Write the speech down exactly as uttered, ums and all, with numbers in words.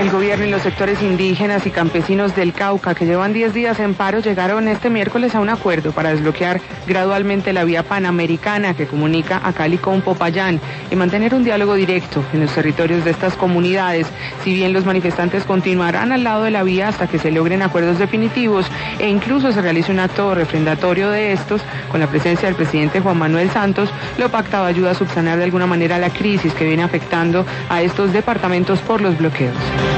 El gobierno y los sectores indígenas y campesinos del Cauca, que llevan diez días en paro, llegaron este miércoles a un acuerdo para desbloquear gradualmente la vía panamericana que comunica a Cali con Popayán y mantener un diálogo directo en los territorios de estas comunidades. Si bien los manifestantes continuarán al lado de la vía hasta que se logren acuerdos definitivos e incluso se realice un acto refrendatorio de estos, con la presencia del presidente Juan Manuel Santos, lo pactado ayuda a subsanar de alguna manera la crisis que viene afectando a estos departamentos por los bloqueos.